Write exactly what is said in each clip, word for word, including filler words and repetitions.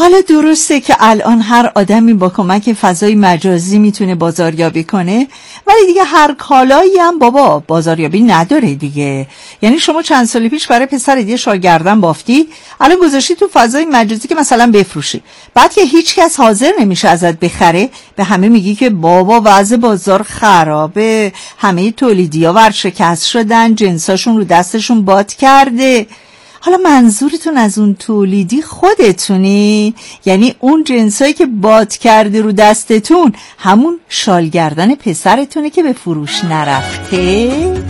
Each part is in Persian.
حالا درسته که الان هر آدمی با کمک فضای مجازی میتونه بازاریابی کنه، ولی دیگه هر کالایی هم بابا بازاریابی نداره دیگه. یعنی شما چند سال پیش برای پسرت یه شال گردن بافتی، الان گذاشتی تو فضای مجازی که مثلا بفروشی، بعد که هیچ کس حاضر نمیشه ازت بخره، به همه میگی که بابا وضع بازار خرابه، همه تولیدی‌ها ورشکست شدن، جنساشون رو دستشون باد کرده. حالا منظورتون از اون تولیدی خودتونی؟ یعنی اون جنسایی که باد کرده رو دستتون همون شالگردن پسرتونه که به فروش نرفته؟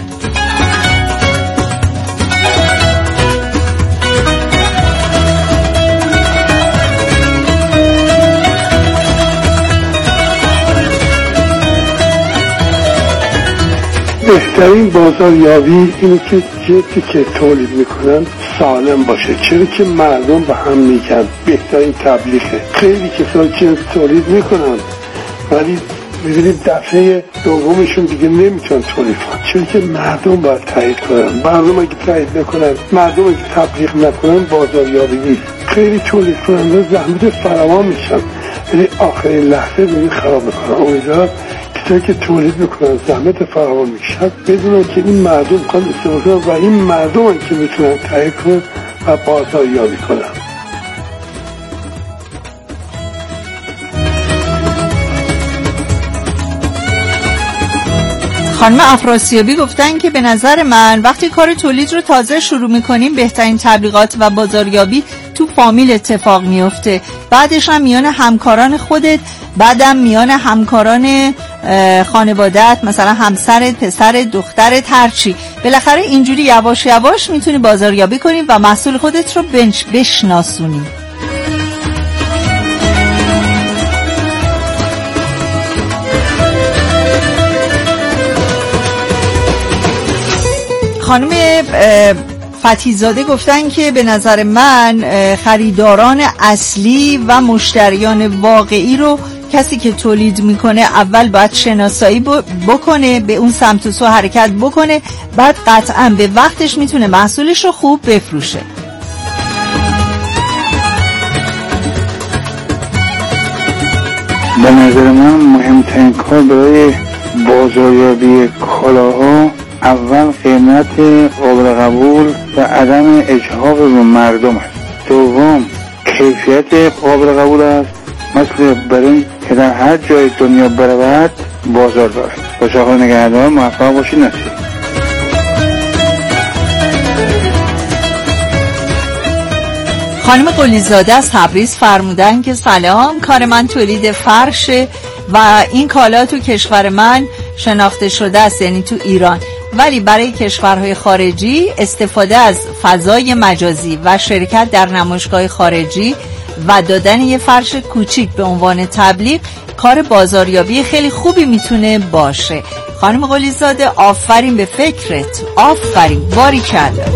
بهترین بازاریابی اینه که جنسی که تولید میکنن سالم باشه، چرا که مردم به هم میگن بهترین تبلیغه. خیلی کسان جنس تولید میکنن ولی میبینید دفعه دومشون دیگه نمیتونن تولید کنن، چرا که مردم باید تایید کنن. مردم اگه تایید نکنن، مردم اگه تبلیغ نکنن، بازاریابی نیست. خیلی تولید کننده زحمت فراوان میشن ولی آخرین لحظه ببینید خراب میکنن. امیدوارم کسایی که تولید میکنن زحمت فراوان میکشن بدونن که این مردم میخوان استفاده کنن و این مردم هم که میتونن تایید کنن و بازاریابی کنن. خانم افراسیابی گفتن که به نظر من وقتی کار تولید رو تازه شروع میکنیم بهترین تبلیغات و بازاریابی تو فامیل اتفاق میفته، بعدش هم میان همکاران خودت، بعدم میان همکاران خانواده‌ات، مثلا همسرت، پسرت، دخترت، هرچی. بالاخره اینجوری یواش یواش میتونی بازاریابی کنی و محصول خودت رو بشناسونی. خانم فتیزاده گفتن که به نظر من خریداران اصلی و مشتریان واقعی رو کسی که تولید میکنه اول باید شناسایی بکنه، به اون سمت و سو حرکت بکنه، بعد قطعا به وقتش میتونه محصولش رو خوب بفروشه. به نظر من مهمترین کار برای بازاریابی کالاها اول قیمت قابل قبول و عدم اجحاف به مردم است. دوم کیفیت قابل قبول است، مثل برای که در هر جای دنیا برود بازار دارد. باشه آقای نگهدار، موفق باشید. نصیب. خانم قلیزاده از تبریز فرمودن که سلام، کار من تولید فرشه و این کالا تو کشور من شناخته شده است، یعنی تو ایران، ولی برای کشورهای خارجی استفاده از فضای مجازی و شرکت در نمایشگاه خارجی و دادن یه فرش کوچیک به عنوان تبلیغ کار بازاریابی خیلی خوبی میتونه باشه. خانم قلیزاده آفرین به فکرت، آفرین، باریکلا.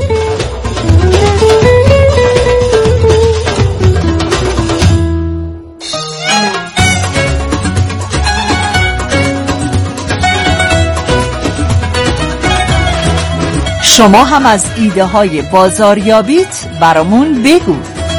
شما هم از ایده های بازاریابیت برامون بگو.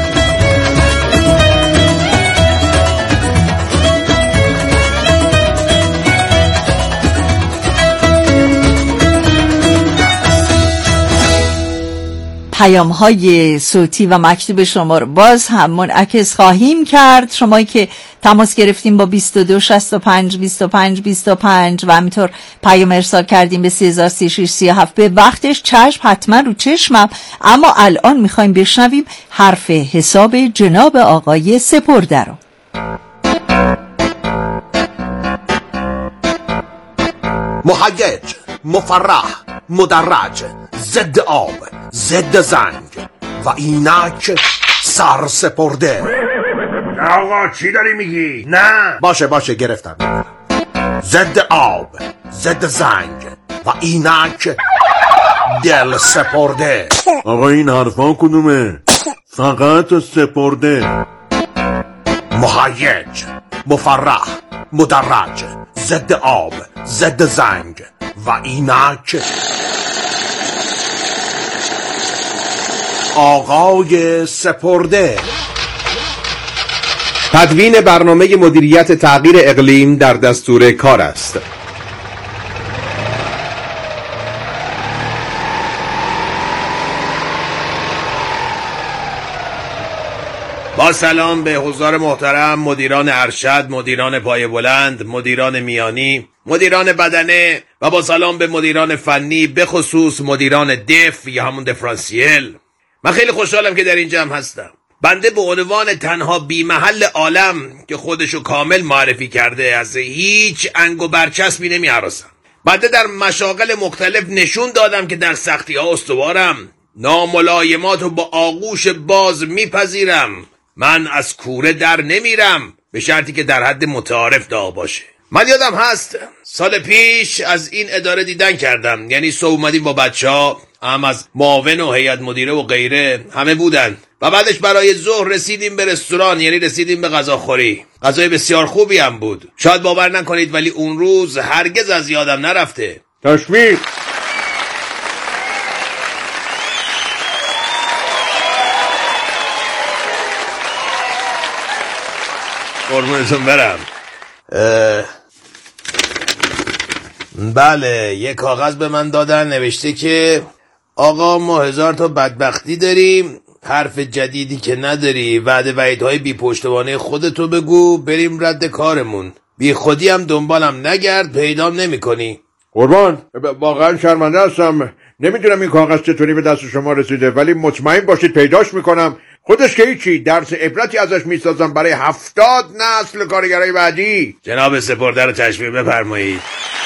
پیام های صوتی و مکتوب شما رو باز هم منعکس خواهیم کرد. شمایی که تماس گرفتیم با بیست و دو شصت و پنج بیست و پنج بیست و پنج و همینطور پیام ارسال کردیم به سه هزار سی و شش سی و هفت، به وقتش چشم حتما رو چشمم. اما الان میخوایم بشنویم حرف حساب جناب آقای سپرده رو. مهیج، مفرح، مدرج، ضد آب، ضد زنگ و اینک سر سپرده. آقا چی داری میگی؟ نه باشه باشه گرفتم. ضد آب، ضد زنگ و اینک دل سپرده. آقا این حرفا کدومه؟ فقط سپرده. مهیج، مفرح، مدرج، ضد آب، ضد زنگ و اینک آقای سپرده. تدوین برنامه مدیریت تغییر اقلیم در دستور کار است. با سلام به حضار محترم مدیران ارشد، مدیران پایه بلند، مدیران میانی، مدیران بدنه و با سلام به مدیران فنی، به خصوص مدیران دف یا همون دفرانسیل. من خیلی خوشحالم که در این جمع هستم. بنده به عنوان تنها بی محل عالم که خودشو کامل معرفی کرده از هیچ انگ و برچسبی نمی هراسم. بنده در مشاغل مختلف نشون دادم که در سختی ها استوارم، ناملایمات رو با آغوش باز میپذیرم. من از کوره در نمیرم به شرطی که در حد متعارف داغ باشه. من یادم هست سال پیش از این اداره دیدن کردم، یعنی صبح اومدیم با بچه ها، هم از معاون و هیئت مدیره و غیره همه بودن و بعدش برای ظهر رسیدیم به رستوران، یعنی رسیدیم به غذاخوری. غذای بسیار خوبی هم بود. شاید باور نکنید ولی اون روز هرگز از یادم نرفته. تشویق. قربونتون برم. بله، یه کاغذ به من دادن نوشته که آقا ما هزار تا بدبختی داریم، حرف جدیدی که نداری، وعده وعیدهای بی پشتوانه خودتو بگو، بریم رد کارمون، بی خودی هم دنبالم نگرد، پیدام نمی کنی. قربان واقعا شرمنده هستم، نمیدونم این کاغذ چطوری به دست شما رسیده، ولی مطمئن باشید پیداش میکنم. خودش که هیچی، درس عبرتی ازش میسازم برای هفتاد نسل کارگرای بعدی. جناب سپرده رو تشویق بفرمایید.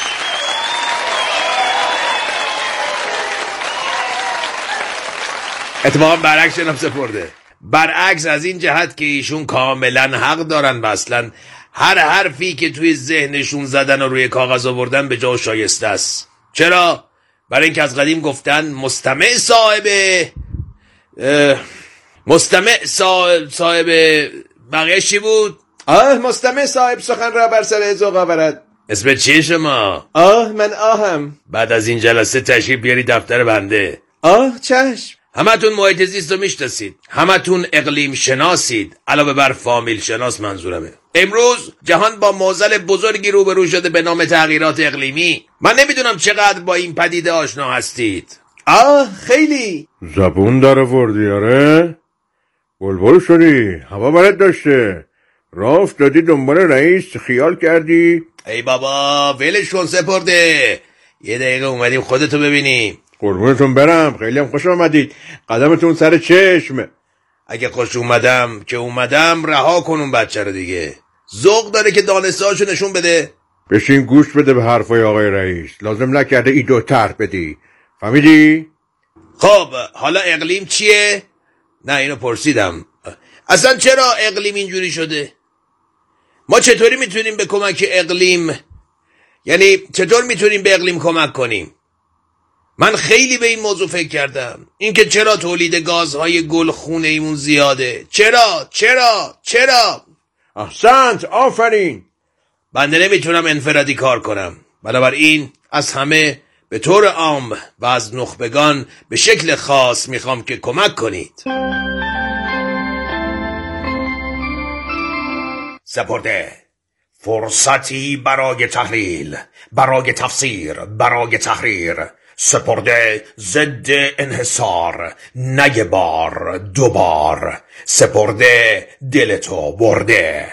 اتفاقا برعکس جناب سپرده، برعکس از این جهت که ایشون کاملا حق دارن و اصلا هر حرفی که توی ذهنشون زدن و روی کاغذ آوردن به جا شایسته است. چرا؟ برای اینکه از قدیم گفتن مستمع صاحب مستمع صاحب, صاحب بقیه چی بود؟ آه مستمع صاحب سخن را بر سر ذوق آورد. اسم چیه شما؟ آه من آهم. بعد از این جلسه تشریف بیاری دفتر بنده. آه چشم. همتون محیط زیست رو میشناسید، همتون اقلیم شناسید، علاوه بر فامیل شناس منظورمه. امروز جهان با معضل بزرگی روبرو شده به نام تغییرات اقلیمی. من نمیدونم چقدر با این پدیده آشنا هستید. آه خیلی. زبون داره وردی آره؟ بلبل شدی، هوا برد داشته، راه افتادی دنبال رئیس، خیال کردی؟ ای بابا ولش کن سپرده، یه دقیقه اومدیم خودتو ببینیم. قربونتون برم، خیلی هم خوش آمدید، قدمتون سر چشم. اگه خوش اومدم که اومدم، رها کن اون بچه رو دیگه، ذوق داره که دانسته هاشو نشون بده. بشین گوش بده به حرفای آقای رئیس، لازم نکرده ایدو طرح بدی، فهمیدی؟ خب حالا اقلیم چیه؟ نه اینو پرسیدم، اصلا چرا اقلیم اینجوری شده؟ ما چطوری میتونیم به کمک اقلیم، یعنی چطور میتونیم به اقلیم کمک کنیم؟ من خیلی به این موضوع فکر کردم، اینکه چرا تولید گازهای گلخونه ایمون زیاده، چرا چرا چرا؟ احسنت، آفرین. بنده نمیتونم انفرادی کار کنم، بنابراین از همه به طور عام و از نخبگان به شکل خاص میخوام که کمک کنید. سپرده، فرصتی برای تحلیل، برای تفسیر، برای تحریر. سپرده ضد انحصار، نه بار دو بار. سپرده دلتو برده.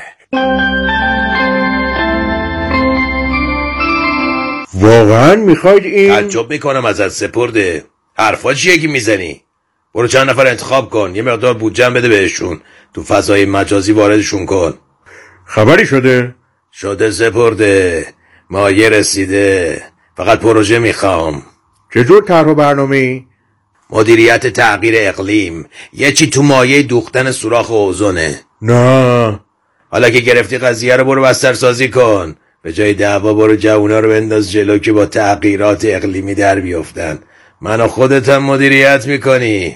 واقعا میخواید این؟ تعجب میکنم ازت سپرده، حرفا چیه که میزنی؟ برو چند نفر انتخاب کن، یه مقدار بودجه بده بهشون، تو فضای مجازی واردشون کن. خبری شده؟ شده سپرده، مایه رسیده، فقط پروژه میخوام. چجور طرح و برنامه‌ای؟ مدیریت تغییر اقلیم، یه چی تو مایه دوختن سوراخ اوزونه. نه حالا که گرفتی قضیه رو برو بسترسازی کن، به جای دعوا برو جوونا رو بنداز جلو که با تغییرات اقلیمی در بیفتن. منو خودت هم مدیریت میکنی.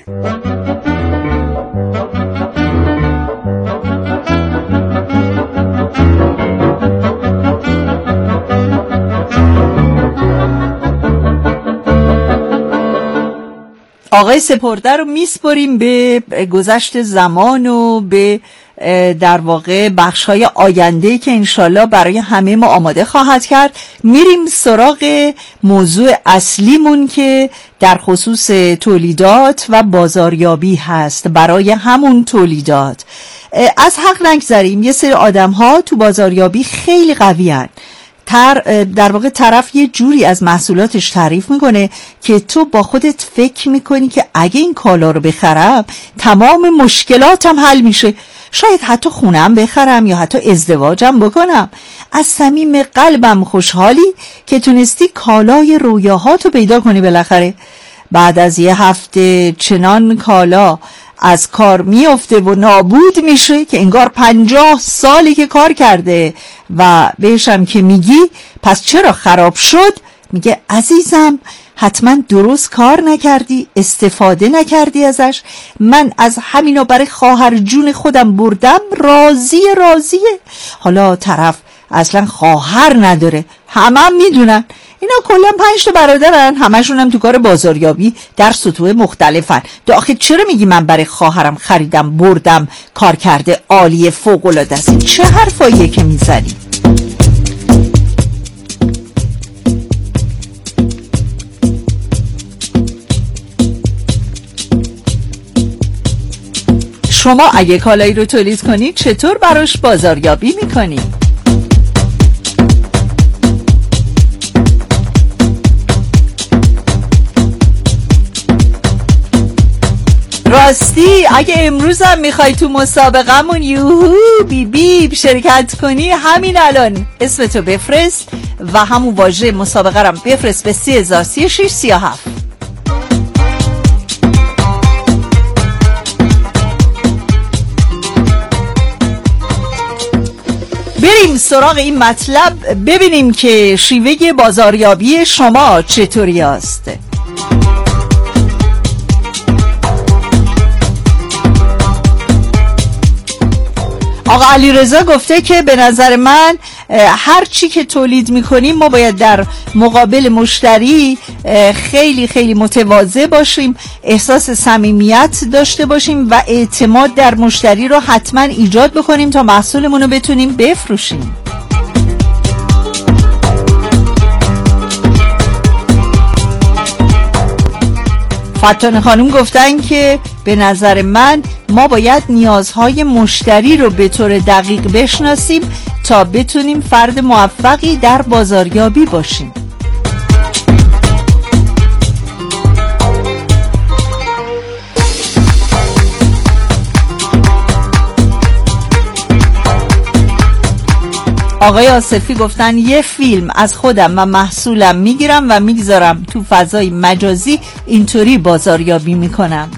آقای سپرده رو میسپریم به گذشت زمان و به در واقع بخش‌های آینده که انشالله برای همه ما آماده خواهد کرد. میریم سراغ موضوع اصلیمون که در خصوص تولیدات و بازاریابی هست. برای همون تولیدات از حق نگذریم، یه سری آدم ها تو بازاریابی خیلی قوی هن. تر در واقع طرف یه جوری از محصولاتش تعریف میکنه که تو با خودت فکر میکنی که اگه این کالا رو بخرم تمام مشکلاتم حل میشه، شاید حتی خونم بخرم یا حتی ازدواجم بکنم. از صمیم قلبم خوشحالی که تونستی کالای رویاهاتو پیدا کنی بالاخره. بعد از یه هفته چنان کالا از کار میفته و نابود میشه که انگار پنجاه سالی که کار کرده و بهشم که میگی پس چرا خراب شد، میگه عزیزم حتما درست کار نکردی، استفاده نکردی ازش. من از همینو برای خواهر جون خودم بردم، راضی راضیه. حالا طرف اصلا خواهر نداره، همه هم میدونن. اینا کلا پنج تا برادرن، همشون هم تو کار بازاریابی در سطوح مختلفن. آخه چرا میگی من برای خواهرم خریدم بردم کار کرده عالیه فوق العاده است؟ چه حرفاییه که میزنی؟ شما اگه کالایی رو تولید کنید چطور براش بازاریابی میکنید؟ راستی اگه امروز هم میخوای تو مسابقمون یوهو بی بی شرکت کنی، همین الان اسمتو بفرست و همون واژه مسابقه رو بفرست به سی هزار سی و شش سی و هفت. بریم سراغ این مطلب، ببینیم که شیوه بازاریابی شما چطوری است. آقا علیرضا گفته که به نظر من هر چی که تولید میکنیم ما باید در مقابل مشتری خیلی خیلی متواضع باشیم، احساس صمیمیت داشته باشیم و اعتماد در مشتری رو حتما ایجاد بکنیم تا محصولمون رو بتونیم بفروشیم. فتانه خانم گفتن که به نظر من ما باید نیازهای مشتری رو به طور دقیق بشناسیم تا بتونیم فرد موفقی در بازاریابی باشیم. آقای آصفی گفتن یه فیلم از خودم و محصولم میگیرم و میگذارم تو فضای مجازی، اینطوری بازاریابی میکنم.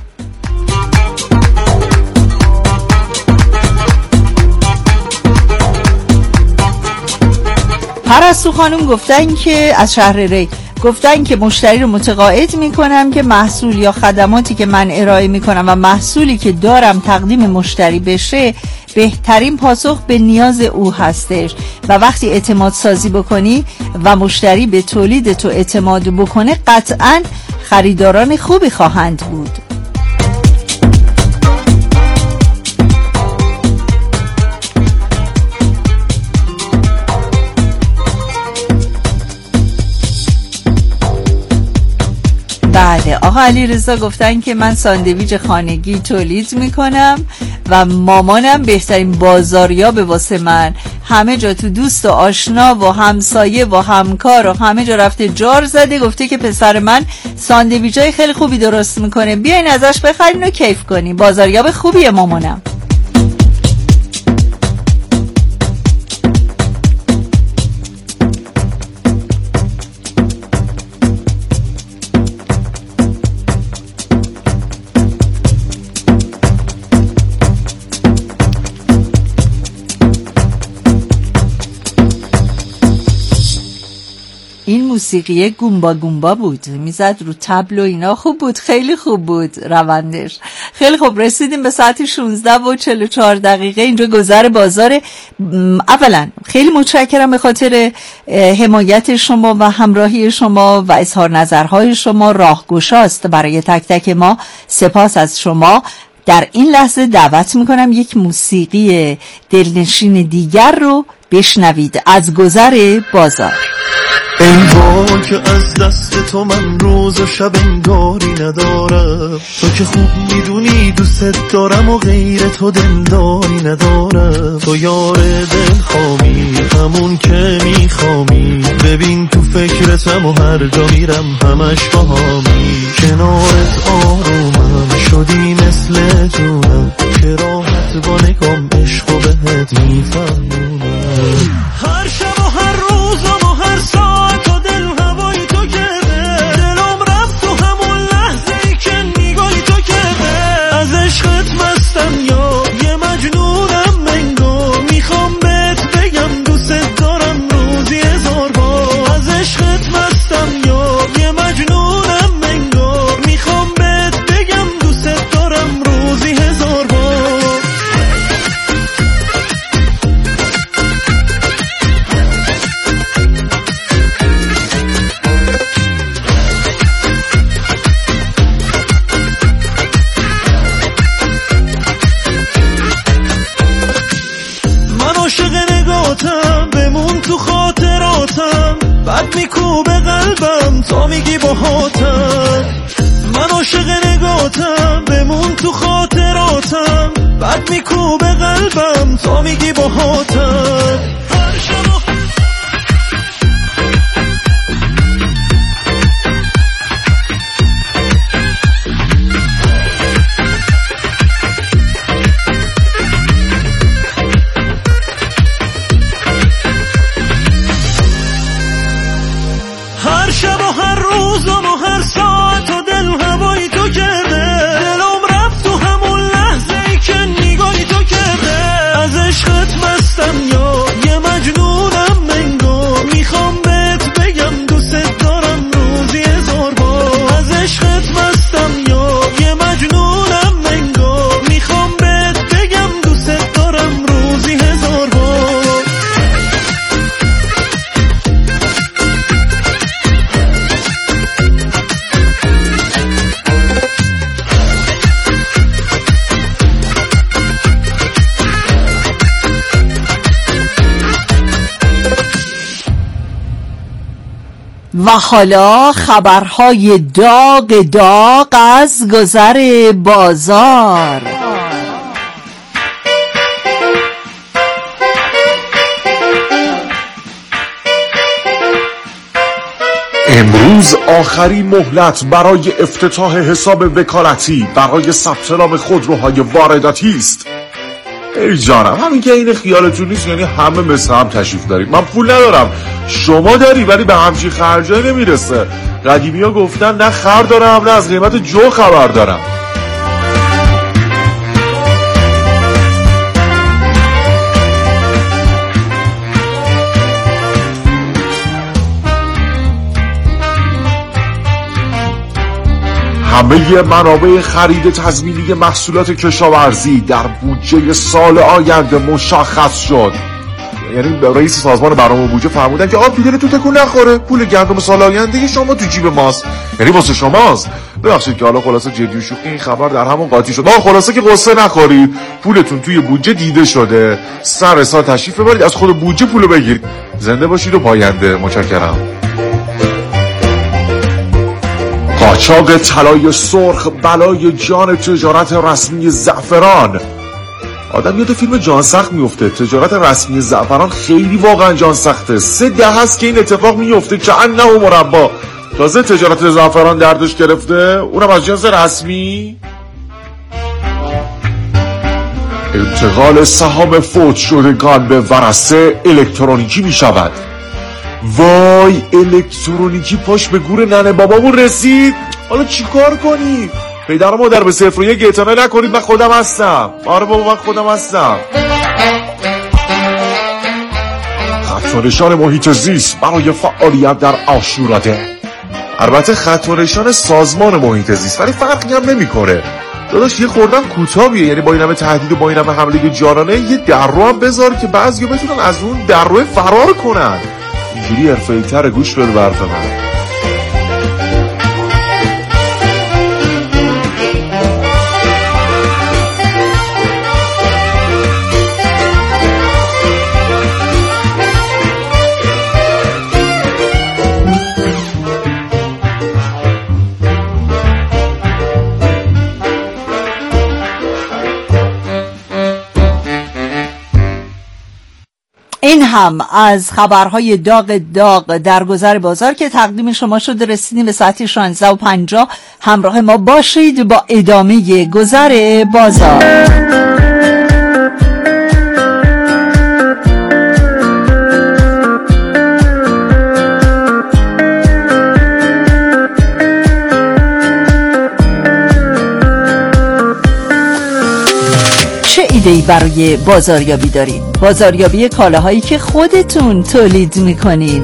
پرستو خانم گفتن که از شهر ری گفتن که مشتری رو متقاعد میکنم که محصول یا خدماتی که من ارائه میکنم و محصولی که دارم تقدیم مشتری بشه بهترین پاسخ به نیاز او هستش و وقتی اعتماد سازی بکنی و مشتری به تولید تو اعتماد بکنه قطعاً خریداران خوبی خواهند بود. بله، آقا علیرضا گفتن که من ساندویچ خانگی تولید میکنم و مامانم بهترین بازاریاب واسه من، همه جا تو دوست و آشنا و همسایه و همکار و همه جا رفته جار زده، گفته که پسر من ساندویچای خیلی خوبی درست میکنه، بیاین ازش بخرین و کیف کنین. بازاریاب خوبیه مامانم. این موسیقی گومبا گومبا بود، میزد رو تبل و اینا، خوب بود، خیلی خوب بود روندش. خیلی خوب، رسیدیم به ساعت شانزده و چهل و چهار دقیقه اینجا گذر بازار. اولا خیلی متشکرم به خاطر حمایت شما و همراهی شما و اظهار نظرهای شما، راهگشاست برای تک تک ما. سپاس از شما. در این لحظه دعوت میکنم یک موسیقی دلنشین دیگر رو بشنوید از گذر بازار. ای وای که از دست تو من روز و شب انگاری ندارم، تو که خوب میدونی دوست دارم و غیر تو دلداری ندارم. تو یار دل خامی همون که میخوامی، ببین تو فکرتم و هر جا میرم همش باهامی. کنارت آرومم شدی مثل جونم، که راحت با نگام عشق و بهت میفهمونم. هر شب و هر روزم و هر ساعت و دل هوای تو کرده، دلم رفت تو همون لحظه ای که نگاهی تو کرده. از عشقت مستم یا یه مجنونم منگو، میخوام بهت بگم دوست دارم روزی هزار بار. از عشقت مستم یا یه مجنونم منگو، میخوام بهت بگم دوست دارم روزی هزار بار. بمون تو خاطراتم، بعد میکوبه قلبم تا میگی باهاتم. من عاشق نگاتم، بمون تو خاطراتم، بعد میکوبه قلبم تا میگی باهاتم. هر شب هر شب و هر روزم و هر ساعت و دل هوای تو کرده، دلم رفت تو همون لحظه ای که نگاهی تو کرده. از عشقت مستم یا یه مجنونم منگو، میخوام بهت بگم دوست دارم روزی هزار بار. از عشقت مستم یا یه مجنونم منگو، میخوام بهت بگم دوست دارم روزی هزار بار. و حالا خبرهای داغ داغ از گذر بازار. امروز آخرین مهلت برای افتتاح حساب وکالتی برای ثبت نام خودروهای وارداتی است. ای جانم، همین که این خیالتون نیست یعنی همه مثل هم تشریف داریم. من پول ندارم، شما داری، ولی به همچین خرجایی نمیرسه. قدیمی ها گفتن نه خر دارم نه از قیمت جو خبر دارم. همه منابع خرید تضمینی محصولات کشاورزی در بودجه سال آینده مشخص شد. یعنی رئیس سازمان برنامه بودجه فرمودن که آب دیگه تو تکون نخوره، پول گندم سال آینده شما تو جیب ماست، یعنی واسه شماست. ببخشید که حالا خلاصه جدی و شوخی این خبر در همون قاطی شد. آقا خلاصه که قصه نخورید، پولتون توی بودجه دیده شده، سر سال تشریف ببرید از خود بودجه پولو بگیرید. زنده باشید و پاینده. متشکرم. قاچاق طلای سرخ بلای جان تجارت رسمی زعفران. آدم یاد فیلم جان سخت میفته. تجارت رسمی زعفران خیلی واقعا جان سخته. سه ده هست که این اتفاق میفته که انه و مربا. تازه تجارت زعفران دردش گرفته، اونم از جنس رسمی. انتقال سهام فوت شدگان به ورثه الکترونیکی می شود. وای، الکترونیکی پاش به گور ننه بابامون رسید. حالا چی کار کنیم؟ پدر مادر به صفر و یک اعتنا نکنید، من خودم هستم. آره بابا من خودم هستم. خط و نشان محیط زیست برای فعالیت در عاشوراده. البته خط و نشان سازمان محیط زیست، ولی فرقی هم نمیکنه. داداش یه خوردن کوتاهیه، یعنی با این همه تهدید و با این همه حمله جانانه یه درو هم بذار که بعضیا بتونن از اون درو فرار کنن. اینجوری حرفه‌ای‌تر. گوش بده به حرف من. هم از خبرهای داغ داغ در گذر بازار که تقدیم شما شده. رسیدیم به ساعت شانزده و پنجاه. همراه ما باشید با ادامه گذر بازار. ایده‌ای برای بازاریابی دارید؟ بازاریابی کالاهایی که خودتون تولید میکنین.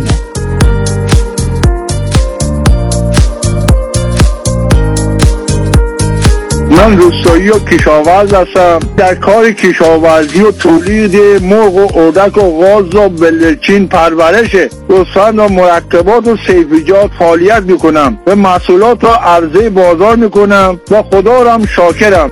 من روستایی و کشاورز هستم. در کار کشاورزی و تولید مرغ و اردک و غاز و بلدرچین پرورش گوسفند و مرکبات و سیفیجات فعالیت میکنم و محصولات را عرضه بازار میکنم و خدا را هم شاکرم.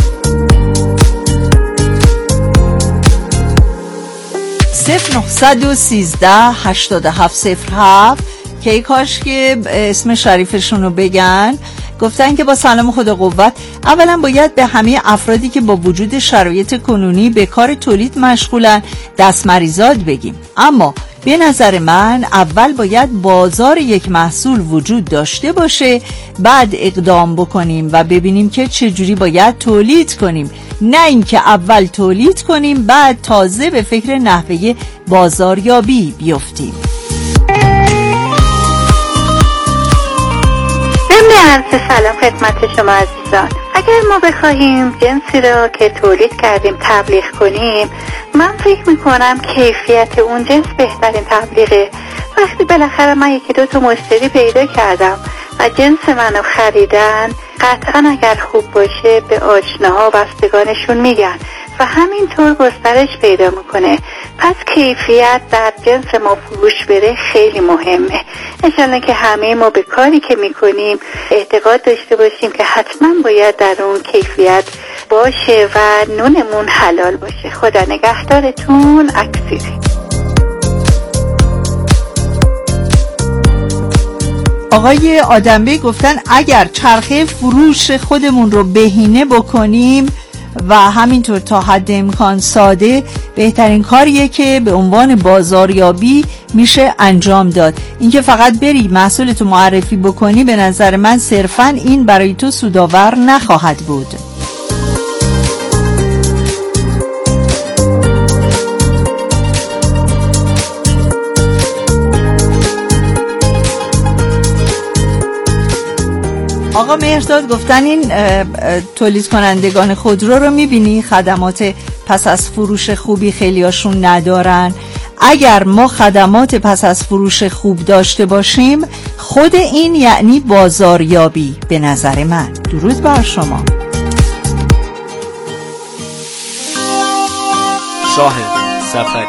صفر نهصد و سیزده هشتاد و هفت صفر هفت که کاش که اسم شریفشون رو بگن. گفتن که با سلام خدا قوت، اولا باید به همه افرادی که با وجود شرایط کنونی به کار تولید مشغولن دست مریزاد بگیم، اما به نظر من اول باید بازار یک محصول وجود داشته باشه، بعد اقدام بکنیم و ببینیم که چجوری باید تولید کنیم، نه اینکه اول تولید کنیم بعد تازه به فکر نحوه بازاریابی بیفتیم. عرض سلام خدمت شما عزیزان. اگر ما بخواهیم جنسی را که تولید کردیم تبلیغ کنیم، من فکر میکنم کیفیت اون جنس بهترین تبلیغه. وقتی بالاخره من یکی دو تا مشتری پیدا کردم و جنس منو خریدن، قطعا اگر خوب باشه به آشناها و بستگانشون میگن و همینطور گسترش پیدا میکنه. پس کیفیت در جنس ما فروش بره خیلی مهمه. انشالله که همه ما به کاری که میکنیم اعتقاد داشته باشیم که حتما باید در اون کیفیت باشه و نونمون حلال باشه. خدا نگهدارتون. اکسیری. آقای آدمبه گفتن اگر چرخه فروش خودمون رو بهینه بکنیم و همینطور تا حد امکان ساده، بهترین کاریه که به عنوان بازاریابی میشه انجام داد. اینکه فقط بری محصولتو معرفی بکنی به نظر من صرفاً این برای تو سودآور نخواهد بود. آقا مهرداد گفتن این تولید کنندگان خودرو رو میبینی خدمات پس از فروش خوبی خیلیاشون ندارن. اگر ما خدمات پس از فروش خوب داشته باشیم، خود این یعنی بازاریابی به نظر من. درود بر شما. شاهد سفری.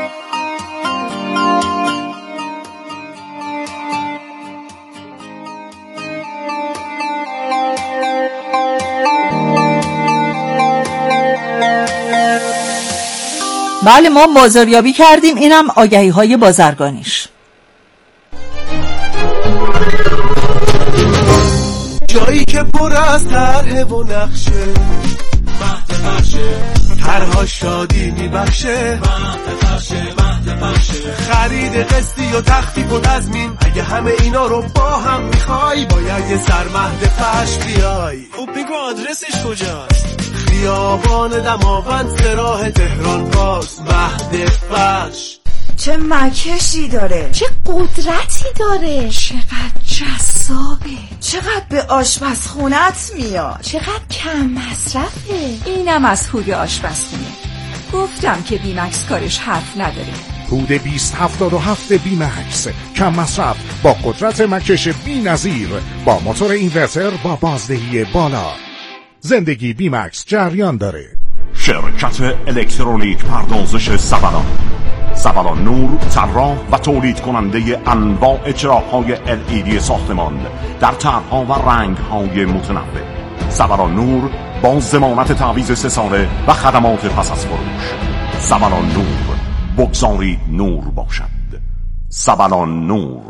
بله ما بازاریابی کردیم، اینم آگهی های بازرگانیش. جایی که پر از طرح و نقشه، مهد بخشه طرها شادی میبخشه، مهد بخشه مهد بخشه خرید قسطی و تخفیف و تضمین. اگه همه اینا رو با هم میخوای باید یه سر مهد فش بیای. خوب بگو آدرسش کجاست؟ خیابان دماوند سراح تهران پاس. مهد فش چه مکشی داره، چه قدرتی داره، چقدر جذابه، چقدر به آشپزخونت میاد، چقدر کم مصرفه. اینم از هود آشپزخونه. گفتم که بیمکس کارش حرف نداره. هود بیست هفتاد و هفت بیمکس، کم مصرف با قدرت مکش بی نظیر، با موتور اینورتر با بازدهی بالا. زندگی بیمکس جریان داره. شرکت الکترونیک پردازش سبلان، سبلان نور، طراح و تولید کننده انواع چراغ‌های ال ای دی ساختمان در طرح‌ها و رنگ‌های متنوع. سبلان نور با ضمانت تعویض سه ساله و خدمات پس از فروش. سبلان نور، بگذارید نور باشد. سبلان نور.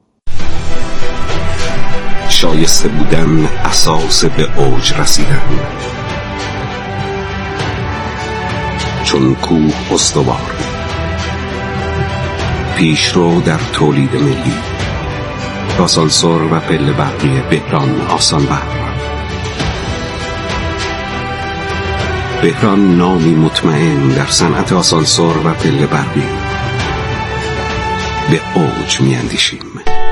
شایسته بودن اساس به اوج رسیدن. چون کوه استوار، پیشرو در تولید ملی. آسانسور و پله برقی بهران آسان برق. بهران نامی مطمئن در صنعت آسانسور و پله برقی. به اوج میاندیشیم.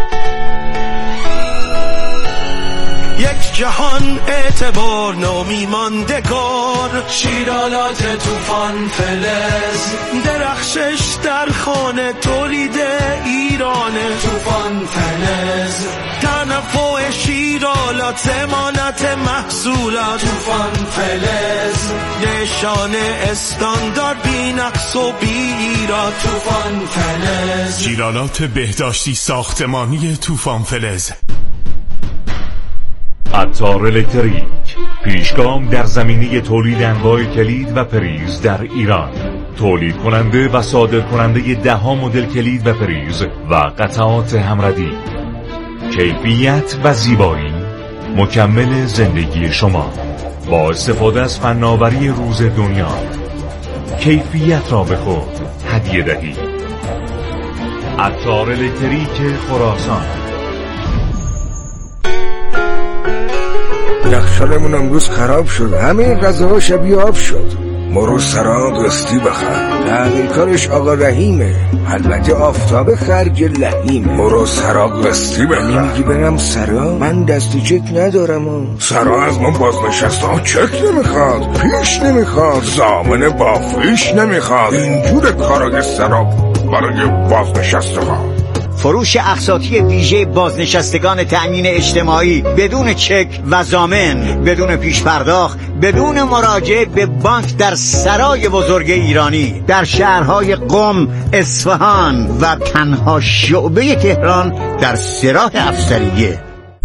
یک جهان اعتبار نامی ماندگار، شیرالات طوفان فلز، درخشش در خانه تولید ایران طوفان فلز، تنوع شیرالات ضمانت محصولات طوفان فلز، نشان استاندارد بی نقص و بی ایراد طوفان فلز، شیرالات بهداشتی ساختمانی طوفان فلز. عطار الکتریک، پیشگام در زمینه تولید انواع کلید و پریز در ایران. تولید کننده و صادر کننده ده ها مدل کلید و پریز و قطعات همردی. کیفیت و زیبایی مکمل زندگی شما با استفاده از فناوری روز دنیا. کیفیت را به خود هدیه دهید. عطار الکتریک خراسان. یخچالمون امروز خراب شد، همه غذاها شبیه آب شد. مرو سراغ قسطی بخر، تحویل کارش آقا رحیمه، البته آفتاب خرج لحیمه. مرو سراغ قسطی بخر. میگی برم سراغ؟ من دستی چک ندارم ها. سراغ از ما بازنشسته ها چک نمیخواد، پیش نمیخواد، ضامن با فیش نمیخواد. اینجور کارای سراغ برای بازنشسته ها. فروش اقساطی ویژه بازنشستگان تأمین اجتماعی بدون چک و ضامن، بدون پیش پرداخت، بدون مراجعه به بانک در سرای بزرگ ایرانی در شهرهای قم، اصفهان و تنها شعبه تهران در سراح افسریه.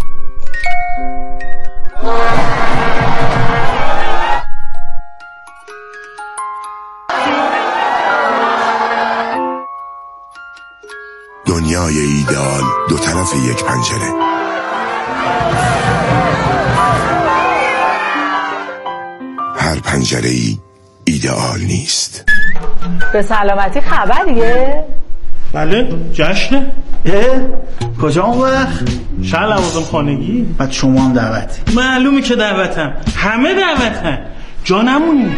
دنیای ایدئال دو طرف یک پنجره. هر پنجره ای ایدئال نیست. به سلامتی خبریه؟ بله جشنه. اه کجا اون وقت؟ شهر لوازم خانگی. بعد شما هم دعوتی؟ معلومه که دعوتم، همه دعوتم، جا نمونیم.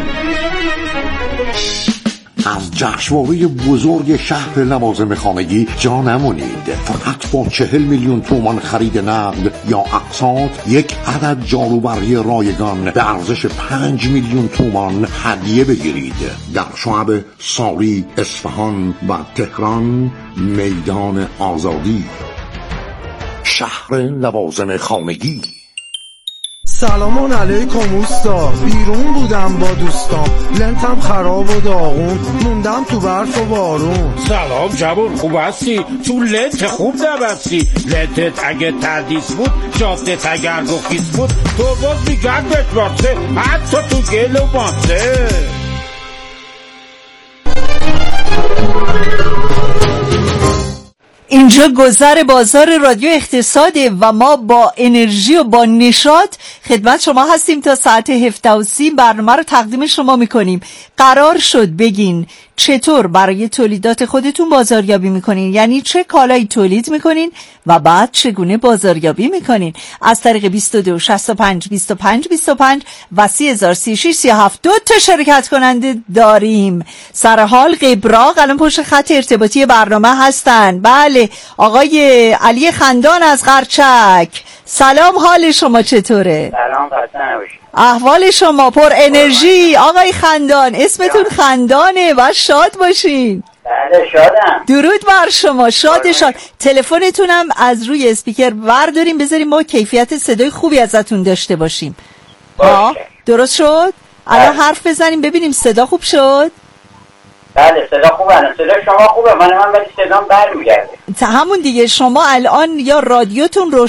از جشنواره بزرگ شهر لوازم خانگی جا نمونید. فقط با چهل میلیون تومان خرید نقد یا اقساط یک عدد جاروبرقی رایگان به ارزش پنج میلیون تومان هدیه بگیرید. در شعب ساری، اصفهان و تهران. میدان آزادی. شهر لوازم خانگی. سلام علیکم اوستا، بیرون بودم با دوستام، لنتم خراب و داغون، موندم تو برف و بارون. سلام جوون، خوب هستی؟ تو لنت خوب نبستی، لنتت اگه تردیس بود، جافتت اگر رخیص بود، تو باز میگرد بتبارسه، حتی تو گل و مانده. اینجا گذر بازار رادیو اقتصاده و ما با انرژی و با نشاط خدمت شما هستیم تا ساعت هفت و سی. برنامه رو تقدیم شما میکنیم. قرار شد بگین چطور برای تولیدات خودتون بازاریابی میکنین، یعنی چه کالایی تولید میکنین و بعد چگونه بازاریابی میکنین. از طریق بیست و دو شصت و پنج بیست و پنج بیست و پنج و سی هزار سی و شش سی و هفت دو تا شرکت کننده داریم. سرحال قبراق الان پشت خط ارتباطی برنامه هستن. بله، آقای علی خندان از قرچک. سلام، حال شما چطوره؟ سلام، خسته نباشید. احوال شما پر انرژی آقای خندان، اسمتون خندانه و شاد باشین. بله شادم. درود بر شما، شاد شاد. تلفنتونم از روی اسپیکر برداریم بذاریم ما کیفیت صدای خوبی ازتون داشته باشیم. ها درست شد؟ الان حرف بزنیم ببینیم صدا خوب شد؟ بله صدا خوبه، صدا شما خوبه، من من ولی صدام برمیگرده. همون دیگه، شما الان یا رادیوتون روشن